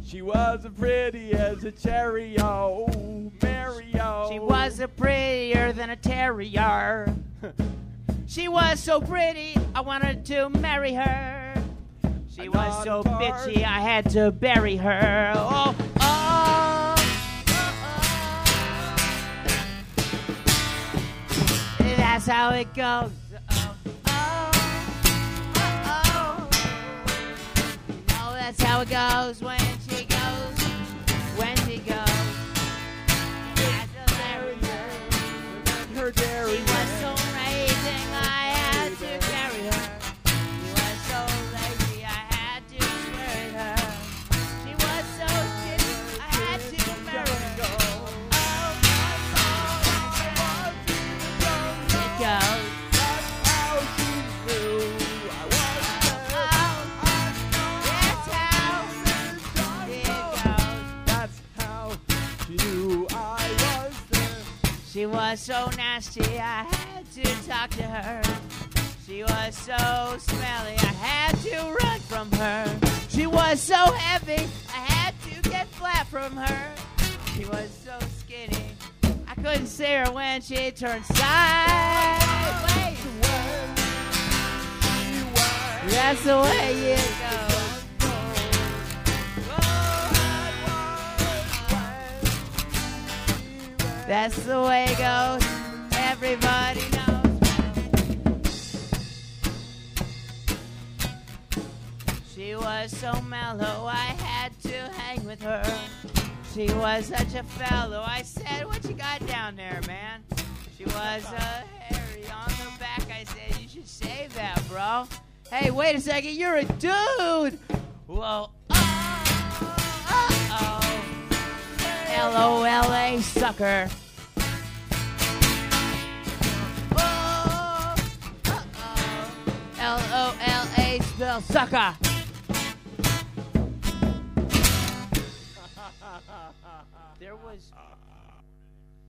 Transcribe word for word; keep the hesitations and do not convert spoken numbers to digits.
She was as pretty as a cherry, oh, Mario. She was a prettier than a terrier. She was so pretty, I wanted to marry her. She was so bitchy, I had to bury her. Oh, oh, oh, oh. That's how it goes. Oh, oh, oh, oh. You know that's how it goes when she goes, when she goes. Had to marry her. Her dairy. She was so amazing, I had to carry her. She was so lazy, I had to swear at her. She was so shitty, I had to marry her. Oh, it goes. That's how she knew I was there. That's how That's how she knew I was there. she was so nasty, I had to talk to her. She was so smelly, I had to run from her. She was so heavy, I had to get flat from her. She was so skinny, I couldn't see her when she turned sideways. That's the way it goes. That's the way it goes. Everybody knows. She was so mellow, I had to hang with her. She was such a fellow. I said, what you got down there, man? She was a hairy on the back. I said, you should save that, bro. Hey, wait a second. You're a dude. Whoa. Oh, oh, oh. L O L A, sucker. Oh, uh-oh. L O L A, spell sucker. There was